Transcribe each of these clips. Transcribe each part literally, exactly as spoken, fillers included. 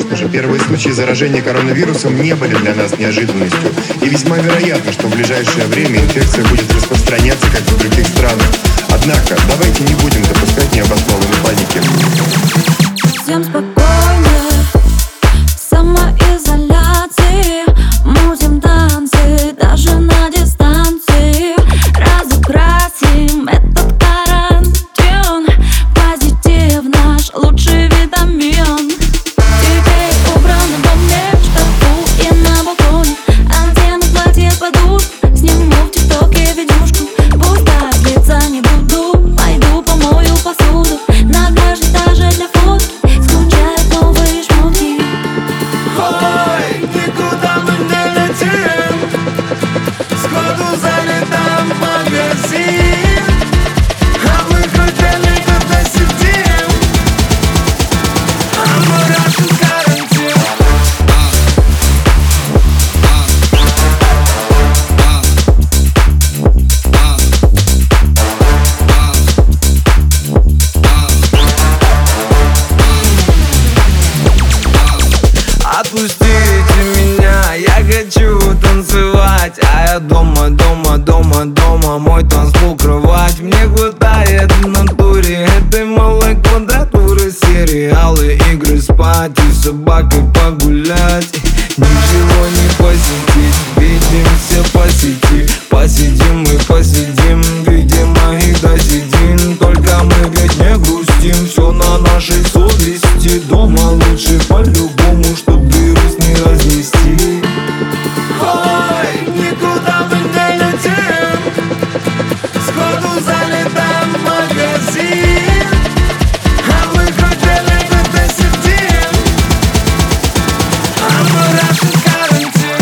Конечно же, первые случаи заражения коронавирусом не были для нас неожиданностью. И весьма вероятно, что в ближайшее время инфекция будет распространяться, как в других странах. Однако, давайте не будем допускать необоснованной паники. Всем спокойно, самоизоляции, мутим танцы, даже на дистанции. Разукрасим этот карантин, позитив наш лучший витамин. Теперь убрано в доме, в шкафу и на балконе. Антенны в платье подушку, сниму в тиктоке видюшку. Пусть так длиться не буду, пойду помою посуду. На каждом этаже для фотки скучают новые шмотки. Ой, никуда мы не летим, сходу залетаем в магазин. А мы хотели когда сидим, а мы Russian карантин. Отпустите меня, я хочу танцевать. А я дома, дома, дома, дома, мой танцпол, кровать. Мне хватает в натуре этой малой квадратуры. Сериалы, игры, спать и с собакой погулять. Ничего не посетить, видимся по сети. Посидим мы, посидим, видимо и досидим. Только мы ведь не грустим, все на нашей совести. Дома лучше по-любому, чтоб вирус не разнести. Ой, никуда мы не летим, сходу залетаем в магазин. А мы хотели когда сидим, а мы Russian карантин.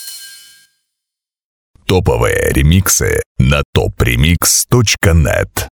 Топовые ремиксы на топ ремикс точка нет.